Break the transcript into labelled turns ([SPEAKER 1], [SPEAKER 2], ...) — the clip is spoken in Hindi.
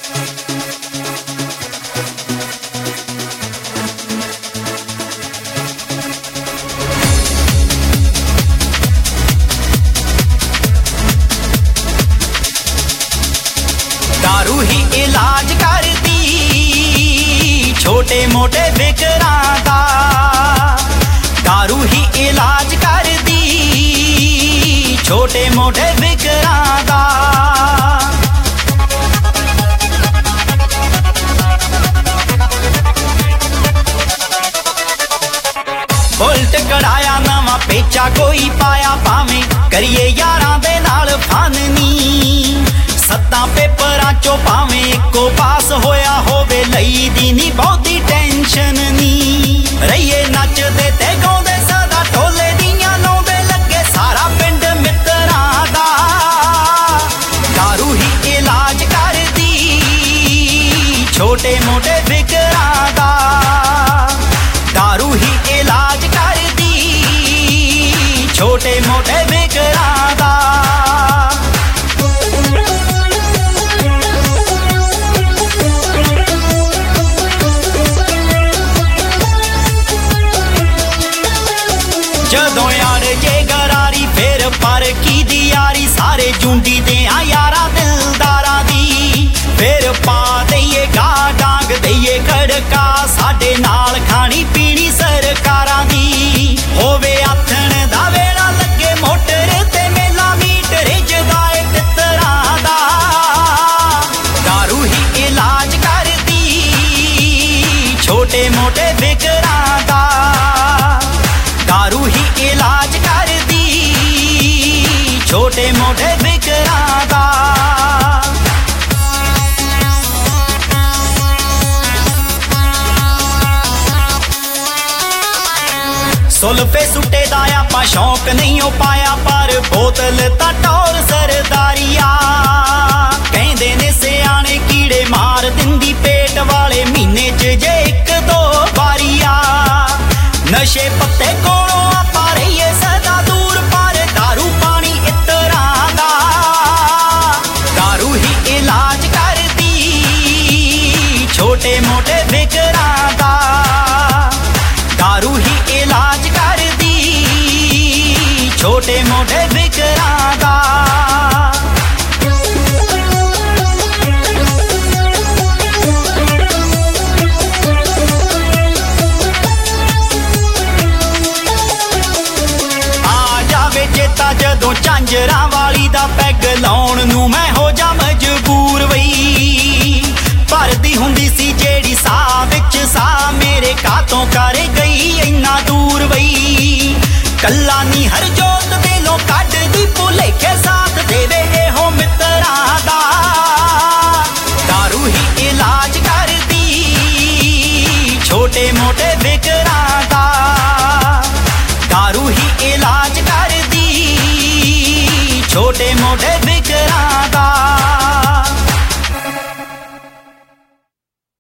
[SPEAKER 1] दारू ही इलाज करदी छोटे मोटे विकरां दा, दारू ही इलाज करदी छोटे मोटे विकरां दा। बुलट कढ़ाया नवा पेचा कोई पाया भावें करिए यारां दे नाल फाननी, सत्तां पेपरां चों भावें इक्को पास होया होवे लई दी नी बहुती टेंशन नी। रहिए नचदे ते गाउंदे सदा ढोले दियां लाउंदे लगे सारा पिंड मित्तरां दा। दारू ही इलाज करदी छोटे मोटे विकरां दा, दारू ही इलाज करदी छोटे मोटे विकरां दा। जदों यार जे गरारी फिर पर की दी यारी सारे जूंडी दे यारा दिलदारा दी, फिर पा दईए गा डांग दईए खड़का साडे नाल खानी पीनी सरकारां दी। होवे आथण दा वेला लगे मोटर ते मेला मीटर जगाए तितरां दा। दारू ही इलाज करदी छोटे मोटे विकरां दा, दारू ही इलाज करदी छोटे मोटे विकरां दा। सुल्फे सुट्टे दा आपां शौक नहीं हो पाया पर बोतल तां टौर सरदारिया। कहंदे ने सियाणे कीड़े मार दिंदी पेट वाले महीने च जे एक दो बारिया। नशे पत्ते कोलों आपां रहिए सदा दूर पर दारू पानी इतरां दा। दारू ही इलाज करदी छोटे मोटे विकरां दा, दारू ही इलाज करदी छोटे मोटे विकरां दा। जदों झांजरां वाली दा पैग लाउण नूं मैं हो जा मजबूर वई, भरदी हुंदी सी जेड़ी साह विच साह मेरे कातों कर गई इन्ना दूर वई। कल्ला नी हर जोत दिलों कढ दी भुलेखे साथ देवे एहो मित्तरां दा। दारू ही इलाज करदी छोटे मोटे विकरां दा, दारू ही इलाज करदी छोटे मोटे